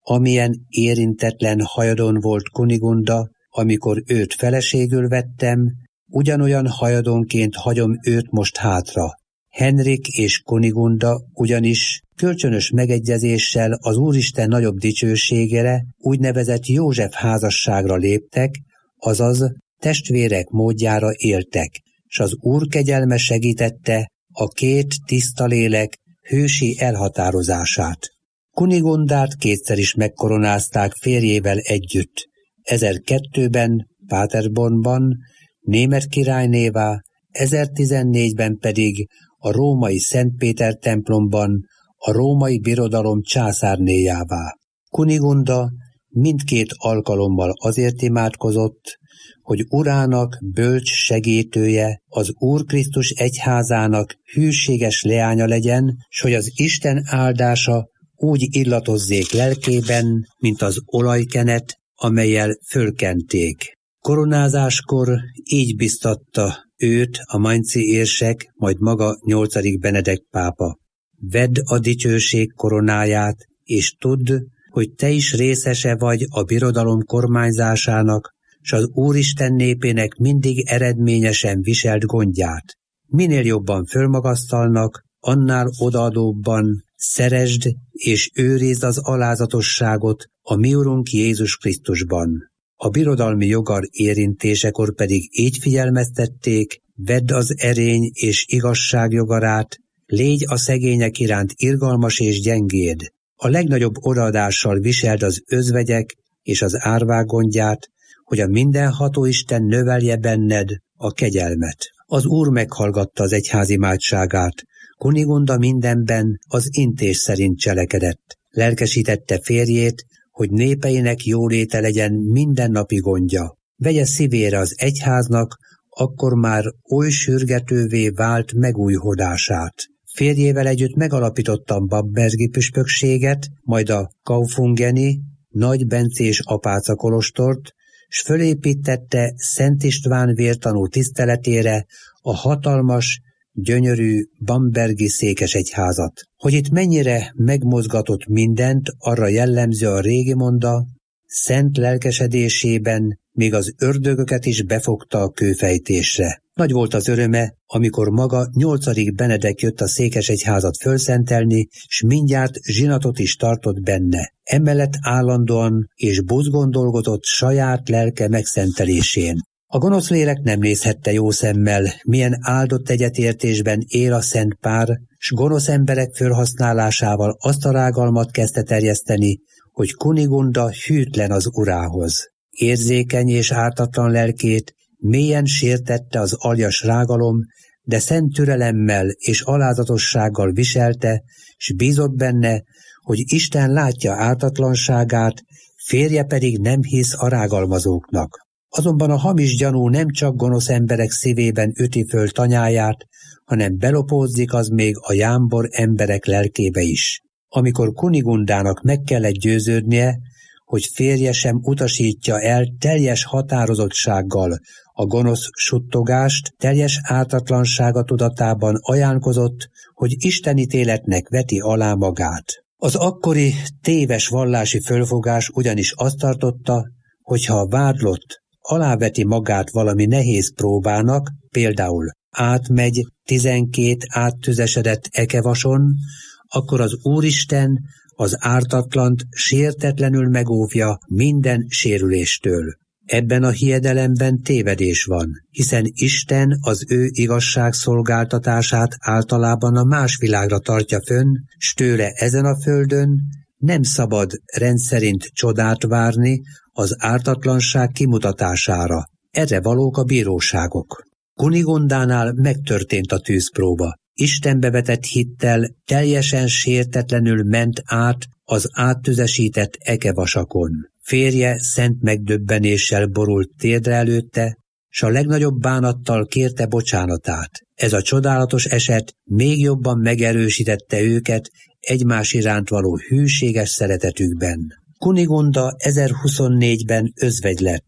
Amilyen érintetlen hajadon volt Kunigunda, amikor őt feleségül vettem, ugyanolyan hajadonként hagyom őt most hátra. Henrik és Kunigunda ugyanis kölcsönös megegyezéssel az Úristen nagyobb dicsőségére, úgynevezett József házasságra léptek, azaz testvérek módjára éltek, s az Úr kegyelme segítette a két tiszta lélek hősi elhatározását. Kunigundát kétszer is megkoronázták férjével együtt. ezerkettőben Paderbornban, német királynévá, ezertizennégyben pedig a római Szent Péter templomban a római birodalom császárnéjává. Kunigunda mindkét alkalommal azért imádkozott, hogy urának bölcs segítője, az Úr Krisztus egyházának hűséges leánya legyen, s hogy az Isten áldása úgy illatozzék lelkében, mint az olajkenet, amellyel fölkenték. Koronázáskor így biztatta őt a mainzi érsek, majd maga nyolcadik Benedek pápa. Vedd a dicsőség koronáját, és tudd, hogy te is részese vagy a birodalom kormányzásának, s az Úristen népének mindig eredményesen viselt gondját. Minél jobban fölmagasztalnak, annál odaadóbban szeresd és őrizd az alázatosságot a mi Urunk Jézus Krisztusban. A birodalmi jogar érintésekor pedig így figyelmeztették, vedd az erény és igazság jogarát, légy a szegények iránt irgalmas és gyengéd. A legnagyobb odaadással viseld az özvegyek és az árvák gondját, hogy a mindenható Isten növelje benned a kegyelmet. Az Úr meghallgatta az egyház imádságát, Kunigunda mindenben az intés szerint cselekedett. Lelkesítette férjét, hogy népeinek jóléte legyen mindennapi gondja. Vegye szívére az egyháznak, akkor már oly sürgetővé vált megújhodását. Férjével együtt megalapította a Bambergi püspökséget, majd a Kaufungeni, Nagy Bencés apáca kolostort, s fölépítette Szent István vértanú tiszteletére a hatalmas, gyönyörű Bambergi székesegyházat. Hogy itt mennyire megmozgatott mindent, arra jellemző a régi monda, szent lelkesedésében még az ördögöket is befogta a kőfejtésre. Nagy volt az öröme, amikor maga nyolcadik Benedek jött a székesegyházat fölszentelni, s mindjárt zsinatot is tartott benne. Emellett állandóan és buzgondolgodott saját lelke megszentelésén. A gonosz lélek nem nézhette jó szemmel, milyen áldott egyetértésben él a szent pár, s gonosz emberek fölhasználásával azt a rágalmat kezdte terjeszteni, hogy Kunigunda hűtlen az urához. Érzékeny és ártatlan lelkét mélyen sértette az aljas rágalom, de szent türelemmel és alázatossággal viselte, s bízott benne, hogy Isten látja ártatlanságát, férje pedig nem hisz a rágalmazóknak. Azonban a hamis gyanú nem csak gonosz emberek szívében üti föl tanyáját, hanem belopódzik az még a jámbor emberek lelkébe is. Amikor Kunigundának meg kellett győződnie, hogy férje sem utasítja el teljes határozottsággal a gonosz suttogást, teljes ártatlansága tudatában ajánlkozott, hogy istenítéletnek veti alá magát. Az akkori téves vallási fölfogás ugyanis azt tartotta, hogy ha a vádlott aláveti magát valami nehéz próbának, például átmegy tizenkét áttüzesedett ekevason, akkor az Úristen az ártatlant sértetlenül megóvja minden sérüléstől. Ebben a hiedelemben tévedés van, hiszen Isten az ő igazságszolgáltatását általában a más világra tartja fönn, s tőle ezen a földön nem szabad rendszerint csodát várni az ártatlanság kimutatására. Erre valók a bíróságok. Kunigundánál megtörtént a tűzpróba. Istenbe vetett hittel teljesen sértetlenül ment át az áttüzesített ekevasakon. Férje szent megdöbbenéssel borult térdre előtte, s a legnagyobb bánattal kérte bocsánatát. Ez a csodálatos eset még jobban megerősítette őket egymás iránt való hűséges szeretetükben. Kunigunda ezerhuszonnégyben özvegy lett.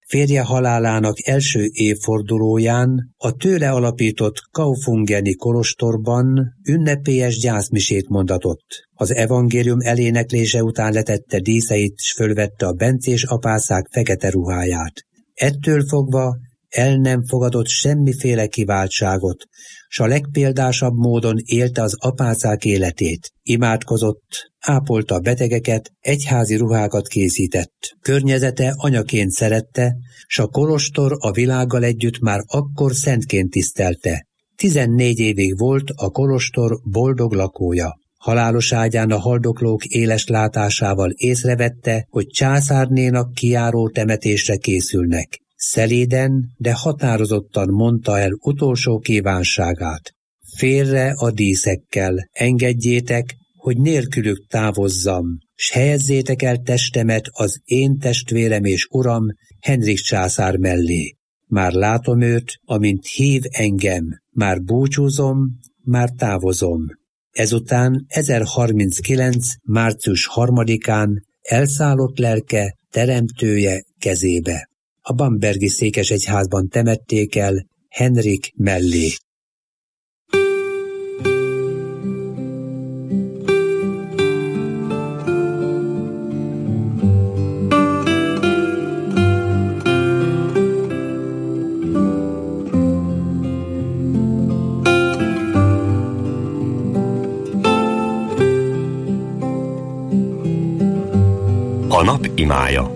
férje halálának első évfordulóján a tőle alapított Kaufungeni kolostorban ünnepélyes gyászmisét mondatott. Az evangélium eléneklése után letette díszeit, s fölvette a bencés apászák fekete ruháját. Ettől fogva el nem fogadott semmiféle kiváltságot, s a legpéldásabb módon élte az apácák életét. Imádkozott, ápolta a betegeket, egyházi ruhákat készített. Környezete anyaként szerette, s a kolostor a világgal együtt már akkor szentként tisztelte. Tizennégy évig volt a kolostor boldog lakója. Halálos ágyán a haldoklók éles látásával észrevette, hogy császárnénak kijáró temetésre készülnek. Szeléden, de határozottan mondta el utolsó kívánságát. Félre a díszekkel, engedjétek, hogy nélkülük távozzam, s helyezzétek el testemet az én testvérem és uram, Henrik császár mellé. Már látom őt, amint hív engem, már búcsúzom, már távozom. Ezután ezerharminckilenc. március harmadikán elszállott lelke teremtője kezébe. A bambergi székesegyházban temették el Henrik mellé. A nap imája.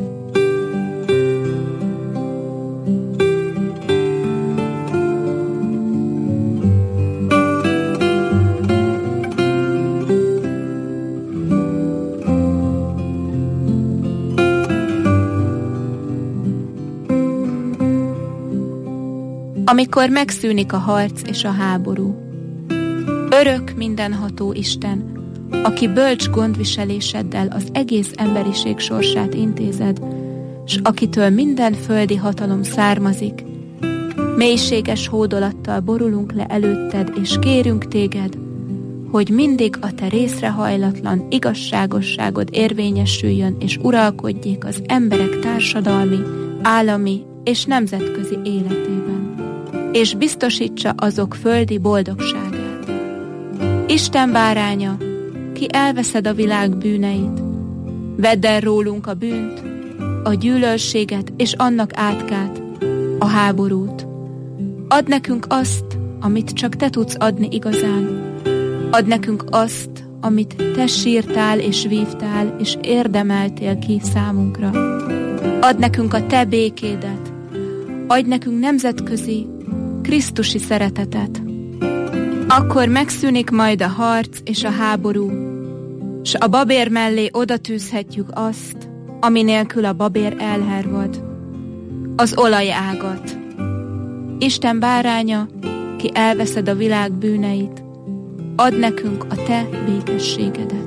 Amikor megszűnik a harc és a háború. Örök mindenható Isten, aki bölcs gondviseléseddel az egész emberiség sorsát intézed, s akitől minden földi hatalom származik, mélységes hódolattal borulunk le előtted, és kérünk téged, hogy mindig a te részrehajlatlan igazságosságod érvényesüljön, és uralkodjék az emberek társadalmi, állami és nemzetközi életében, és biztosítsa azok földi boldogságát. Isten báránya, ki elveszed a világ bűneit, vedd el rólunk a bűnt, a gyűlölséget és annak átkát, a háborút. Add nekünk azt, amit csak te tudsz adni igazán. Add nekünk azt, amit te sírtál és vívtál, és érdemeltél ki számunkra. Add nekünk a te békédet. Adj nekünk nemzetközi, krisztusi szeretetet. Akkor megszűnik majd a harc és a háború, s a babér mellé oda tűzhetjük azt, ami nélkül a babér elhervad, az olajágat. Isten báránya, ki elveszed a világ bűneit, add nekünk a te békességedet.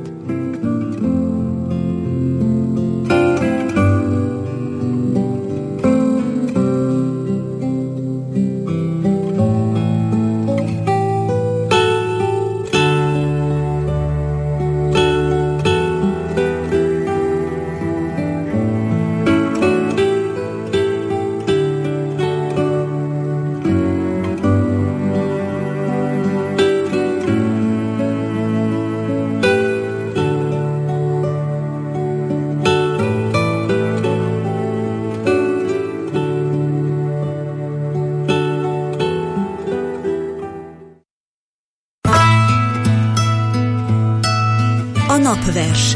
Napverse.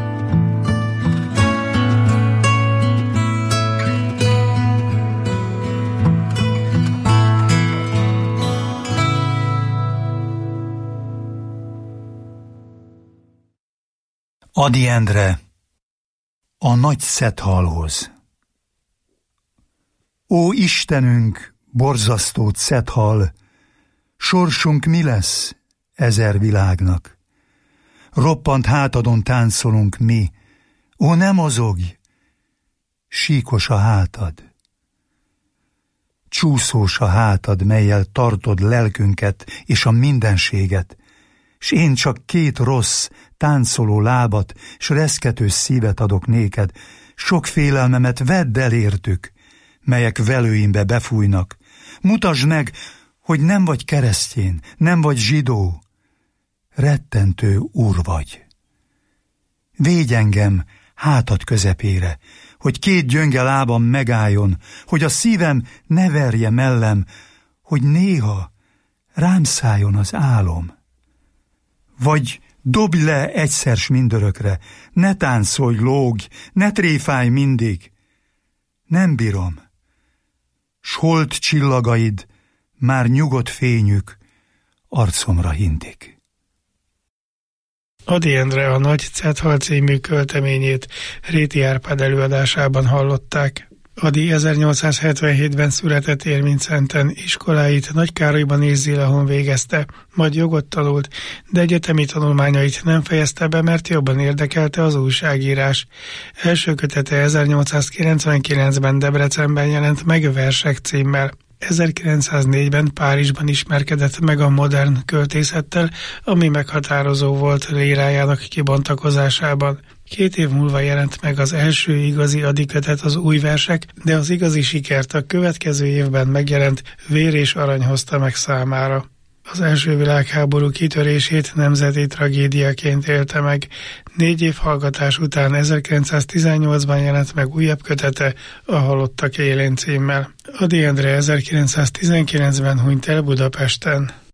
Ady Endre, a nagy Szethalhoz. Ó Istenünk, borzasztó Szethal, sorsunk mi lesz ezer világnak? Roppant hátadon táncolunk mi, ó, ne mozogj, síkos a hátad. Csúszós a hátad, mellyel tartod lelkünket és a mindenséget, s én csak két rossz, táncoló lábat, s reszkető szívet adok néked, sok félelmemet vedd el értük, melyek velőimbe befújnak. Mutasd meg, hogy nem vagy keresztjén, nem vagy zsidó. Rettentő Úr vagy. Védj engem hátad közepére, hogy két gyönge lábam megálljon, hogy a szívem ne verje mellem, hogy néha rám szálljon az álom. Vagy dobj le egyszer s mindörökre, ne táncolj, lógj, ne tréfálj mindig. Nem bírom, s holt csillagaid, már nyugodt fényük arcomra hindik. Ady Endre a Nagy Cethal című költeményét Réti Árpád előadásában hallották. Ady ezernyolcszázhetvenhétben született Érmincenten, iskoláit Nagykárolyban és Zilahon végezte, majd jogot tanult, de egyetemi tanulmányait nem fejezte be, mert jobban érdekelte az újságírás. Első kötete ezernyolcszázkilencvenkilencben Debrecenben jelent meg Versek címmel. ezerkilencszáznégyben Párizsban ismerkedett meg a modern költészettel, ami meghatározó volt lírájának kibontakozásában. Két év múlva jelent meg az első igazi Ady kötet, az Új versek, de az igazi sikert a következő évben megjelent Vér és arany hozta meg számára. Az első világháború kitörését nemzeti tragédiaként élte meg. Négy év hallgatás után ezerkilencszáztizennyolcban jelent meg újabb kötete, a Halottak élén címmel. Ady Endre ezerkilencszáztizenkilencben hunyt el Budapesten.